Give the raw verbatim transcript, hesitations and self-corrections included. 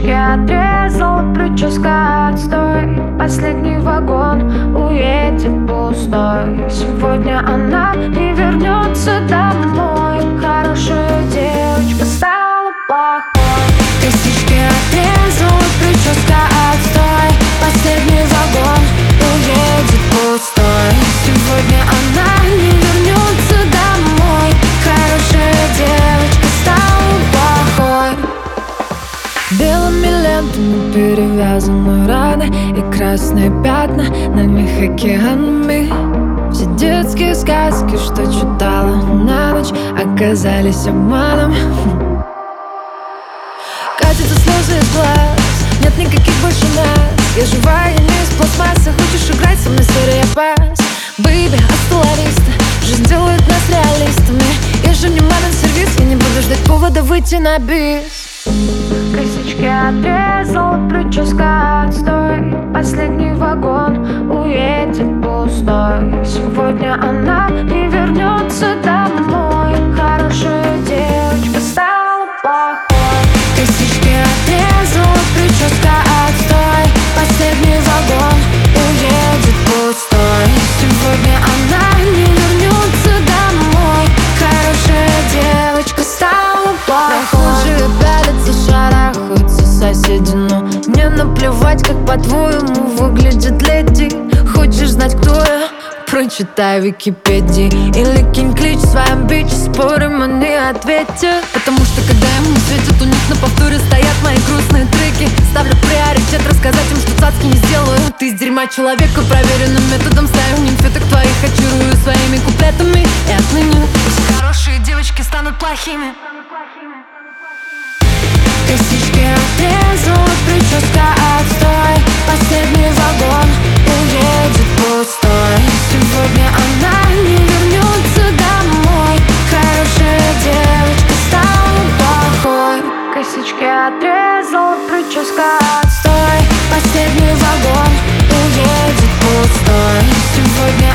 Косички отрезала, прическа отстой. Последний вагон уедет пустой. Сегодня она не вернется домой. Хорошая девочка стала плохой. Косички отрезала, прическа отстой. Последний вагон уедет пустой. Сегодня она не вернется домой. Хорошая девочка стала плохой. Белыми лентами перевязаны раны и красные пятна на них океанами. Все детские сказки, что читала на ночь, оказались обманом. Катятся слезы из глаз, нет никаких больше нас. Я живая, я не из пластмассы. Хочешь играть со мной, сори, я пас. Бэйби, астолариста, жизнь делает нас реалистами. Я же не мадам-сервис, я не буду ждать повода выйти на бис. Косички отрезала, прическа отстой. Последний вагон уедет пустой. Сегодня она не вернется домой. Хорошая девочка стала плохой. Косички отрезала, прическа отстой. Последний вагон уедет пустой. Сегодня она не вернется домой. Хорошая девочка стала плохой. Прохожие пялятся, шарахаются соседи, но мне наплевать, как по-твоему выглядит леди. Хочешь знать, кто я? Прочитай в Википедии или кинь клич своим бич. Спорим, они ответят. Потому что когда ему светят, у них на повторе стоят мои грустные треки. Ставлю приоритет рассказать им, что цацки не сделаю. Ты из дерьма человека проверенным методом. Ставим нимфеток твоих, очарую своими куплетами. И отныне все хорошие девочки станут плохими. Косички отрезала, прическа отстой. Последний вагон уедет пустой. Сегодня она не вернется домой. Хорошая девочка стала плохой. Косички отрезала, прическа отстой. Последний вагон уедет пустой. Сегодня